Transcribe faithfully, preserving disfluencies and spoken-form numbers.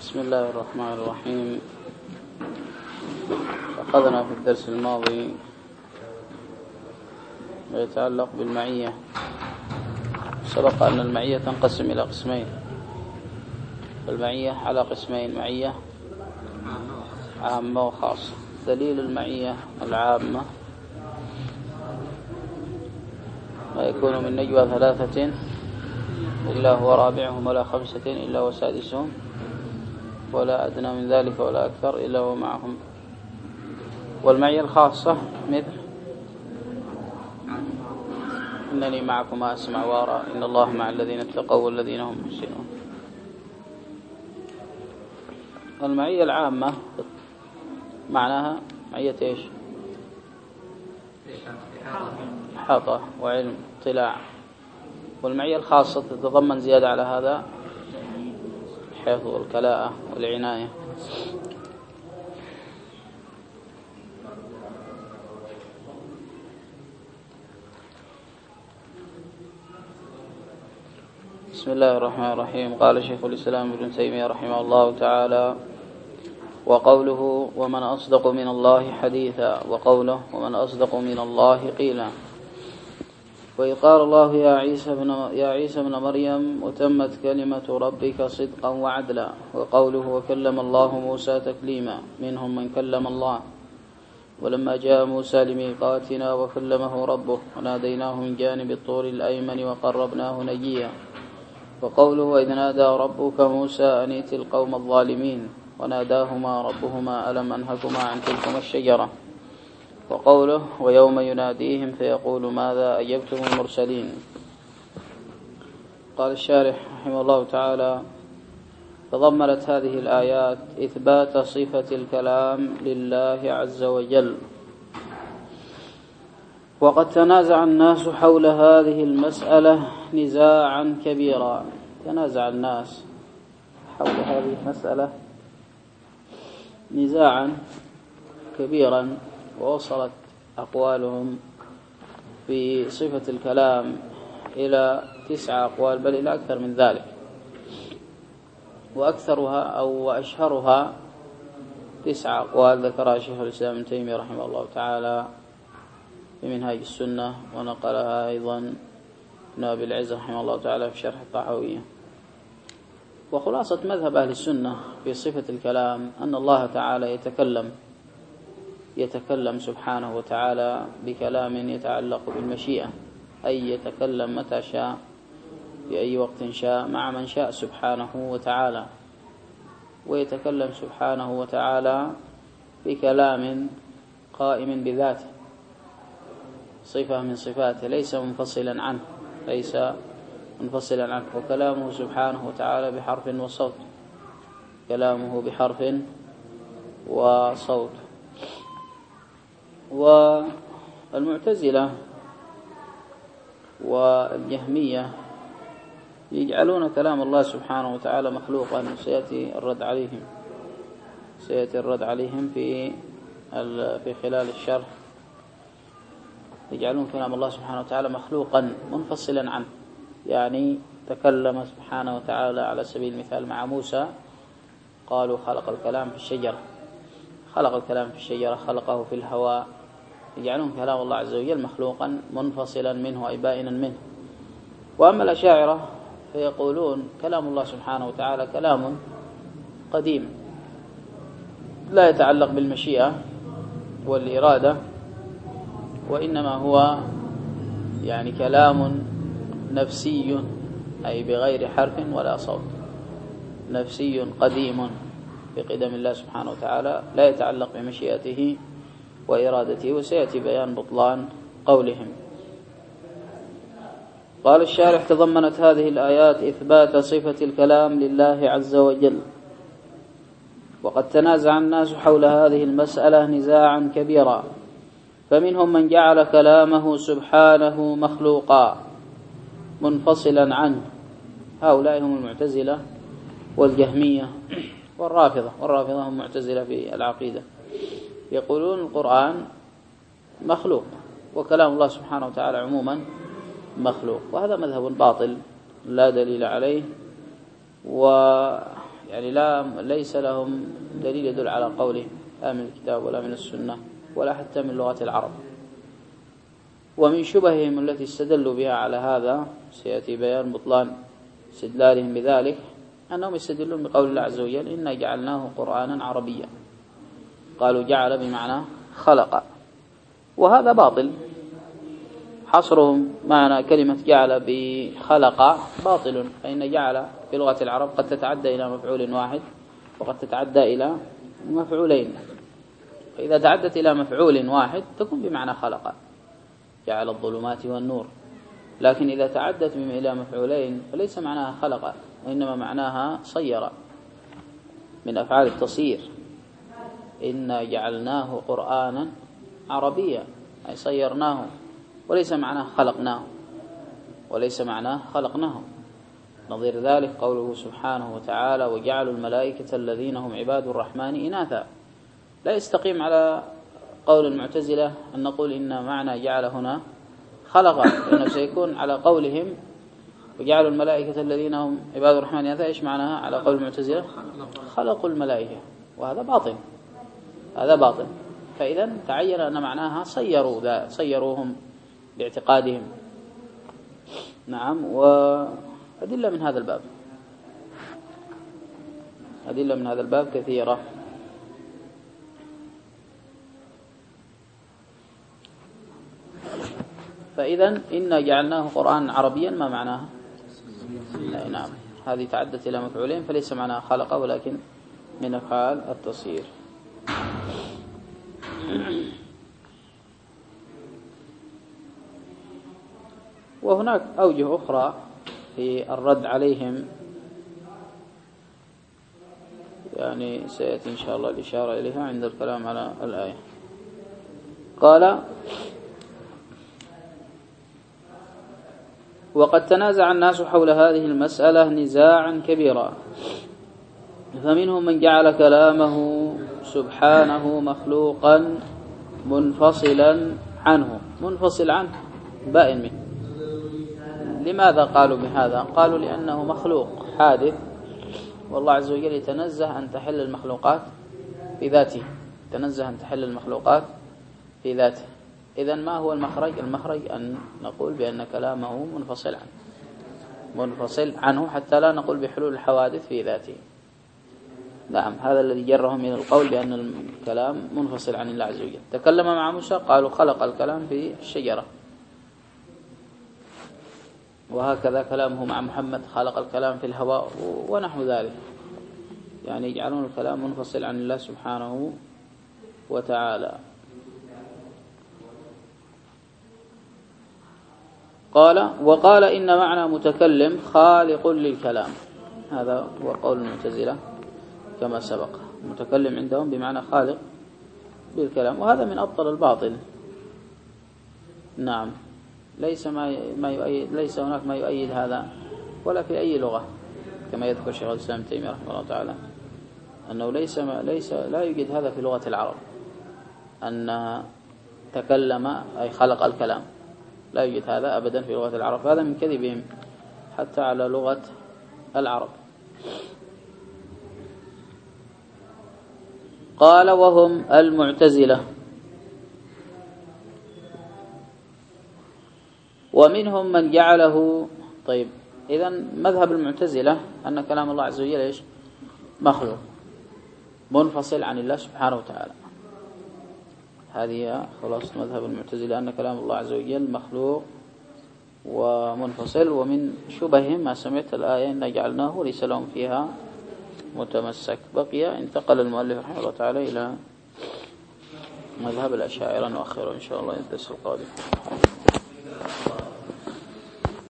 بسم الله الرحمن الرحيم. أخذنا في الدرس الماضي ما يتعلق بالمعية. سبق أن المعية تنقسم إلى قسمين، المعية على قسمين: معية عامة وخاصة. دليل المعية العامة ما يكون من نجوى ثلاثة إلا هو رابعهم، ولا خمسة إلا هو سادسهم، ولا أدنى من ذلك ولا أكثر إلا هو معهم. والمعية الخاصة مثل إنني معكما أسمع وأرى إن الله مع الذين اتقوا والذين هم محسنون. المعية العامة معناها معية إيش؟ إحاطة وعلم اطلاع. والمعية الخاصة تتضمن زيادة على هذا الحفظ والكلاءة والعناية. بسم الله الرحمن الرحيم. قال شيخ الإسلام ابن تيمية رحمه الله تعالى: وقوله ومن أصدق من الله حديثا، وقوله ومن أصدق من الله قيلا. وإذ قال الله يا عيسى بن يا عيسى ابن مريم وتمت كلمة ربك صدقا وعدلا. وقوله وكلم الله موسى تكليما، منهم من كلم الله. ولما جاء موسى لميقاتنا وكلمه ربه وناديناه من جانب الطور الأيمن وقربناه نجيا. وقوله وإذ نادى ربك موسى أن ائت القوم الظالمين، وناداهما ربهما ألم أنهكما عن تلكما الشجرة. وقوله ويوم يناديهم فيقول ماذا أجبتم المرسلين. قال الشارح رحمه الله تعالى: تضمنت هذه الآيات إثبات صفة الكلام لله عز وجل. وقد تنازع الناس حول هذه المسألة نزاعا كبيرا. تنازع الناس حول هذه المسألة نزاعا كبيرا، ووصلت أقوالهم في صفة الكلام إلى تسعة أقوال، بل إلى أكثر من ذلك. وأكثرها أو أشهرها تسعة أقوال ذكرها شيخ الإسلام ابن تيمية رحمه الله تعالى في منهاج السنة، ونقلها أيضا ابن أبي العز رحمه الله تعالى في شرح الطحاوية. وخلاصة مذهب أهل السنة في صفة الكلام أن الله تعالى يتكلم يتكلم سبحانه وتعالى بكلام يتعلق بالمشيئة، أي يتكلم متى شاء في أي وقت شاء مع من شاء سبحانه وتعالى. ويتكلم سبحانه وتعالى بكلام قائم بذاته، صفة من صفاته، ليس منفصلا عنه ليس منفصلا عنه. وكلامه سبحانه وتعالى بحرف وصوت، كلامه بحرف وصوت. والمعتزلة والجهمية يجعلون كلام الله سبحانه وتعالى مخلوقا، سيأتي الرد عليهم سيأتي الرد عليهم في في خلال الشرح. يجعلون كلام الله سبحانه وتعالى مخلوقا منفصلا عنه، يعني تكلم سبحانه وتعالى على سبيل المثال مع موسى، قالوا خلق الكلام في الشجرة، خلق الكلام في الشجرة، خلقه في الهواء. يجعلون كلام الله عز وجل مخلوقا منفصلا منه أي بائنا منه. وأما الأشاعرة فيقولون كلام الله سبحانه وتعالى كلام قديم لا يتعلق بالمشيئة والإرادة، وإنما هو يعني كلام نفسي أي بغير حرف ولا صوت، نفسي قديم بقدم الله سبحانه وتعالى لا يتعلق بمشيئته وإرادته. وسيأتي بيان بطلان قولهم. قال الشارح تضمنت هذه الآيات إثبات صفة الكلام لله عز وجل. وقد تنازع الناس حول هذه المسألة نزاعا كبيرا، فمنهم من جعل كلامه سبحانه مخلوقا منفصلا عنه، هؤلاء هم المعتزلة والجهمية والرافضة. والرافضة هم معتزلة في العقيدة، يقولون القرآن مخلوق وكلام الله سبحانه وتعالى عموما مخلوق، وهذا مذهب باطل لا دليل عليه، و يعني يعني لا ليس لهم دليل يدل على قوله لا من الكتاب ولا من السنة ولا حتى من لغة العرب. ومن شبههم التي استدلوا بها على هذا سيأتي بيان بطلان استدلالهم بذلك أنهم يستدلون بقول الله عز وجل إنا جعلناه قرآنا عربيا. قالوا جعل بمعنى خلق، وهذا باطل. حصرهم معنى كلمة جعل بخلق باطل، فإن جعل في لغة العرب قد تتعدى إلى مفعول واحد وقد تتعدى إلى مفعولين، فإذا تعدت إلى مفعول واحد تكون بمعنى خلق، جعل الظلمات والنور. لكن إذا تعدت إلى مفعولين فليس معناها خلق، وإنما معناها صير، من أفعال التصير. إنا جعلناه قرآنا عربيا أي صيرناه، وليس معناه خلقناه، وليس معناه خلقناه. نظير ذلك قوله سبحانه وتعالى وجعلوا الملائكة الذين هم عباد الرحمن إناثا. لا يستقيم على قول المعتزلة أن نقول إن معنى جعل هنا خلق، لأنه سيكون على قولهم وجعلوا الملائكة الذين هم عباد الرحمن إناثا. إيش معناها على قول المعتزلة؟ خلقوا الملائكة، وهذا باطل، هذا باطل. فإذا تعين أن معناها صيروا ذا صيروهم باعتقادهم. نعم. وأدلة من هذا الباب، أدلة من هذا الباب كثيرة. فإذا إنا جعلناه قرآن عربيا ما معناها؟ نعم، هذه تعدت إلى مفعولين فليس معناها خلق، ولكن من أفعال التصير. وهناك أوجه أخرى في الرد عليهم، يعني سيأتي إن شاء الله الإشارة إليها عند الكلام على الآية. قال وقد تنازع الناس حول هذه المسألة نزاعا كبيرا، فمنهم من جعل كلامه سبحانه مخلوقا منفصلا عنه، منفصل عنه بائن منه. لماذا قالوا بهذا؟ قالوا لأنه مخلوق حادث، والله عز وجل يتنزه أن تحل المخلوقات في ذاته، يتنزه أن تحل المخلوقات في ذاته. إذن ما هو المخرج؟ المخرج أن نقول بأن كلامه منفصل عنه، منفصل عنه حتى لا نقول بحلول الحوادث في ذاته. نعم، هذا الذي جرهم من القول بأن الكلام منفصل عن الله عز وجل. تكلم مع موسى قالوا خلق الكلام في الشجرة، وهكذا كلامه مع محمد خلق الكلام في الهواء ونحو ذلك، يعني يجعلون الكلام منفصل عن الله سبحانه وتعالى. قال وقال إن معنى متكلم خالق للكلام، هذا هو قول المعتزلة كما سبق، متكلم عندهم بمعنى خالق للكلام، وهذا من أبطل الباطل. نعم، ليس ما ما يؤيد، ليس هناك ما يؤيد هذا ولا في أي لغة، كما يذكر شيخ الإسلام ابن تيمية رحمه الله تعالى أنه ليس ما ليس لا يوجد هذا في لغة العرب، أن تكلم أي خلق الكلام، لا يوجد هذا أبدا في لغة العرب، هذا من كذبهم حتى على لغة العرب. قال وهم المعتزلة. ومنهم من جعله. طيب، إذن مذهب المعتزلة أن كلام الله عز وجل إيش؟ مخلوق منفصل عن الله سبحانه وتعالى. هذه خلاصة مذهب المعتزلة أن كلام الله عز وجل مخلوق ومنفصل. ومن شبههم ما سمعت الآية إن جعلناه ليس لهم فيها متمسك. بقي انتقل المؤلف رحمه الله تعالى إلى مذهب الأشاعرة، نؤخره إن شاء الله الدرس القادم.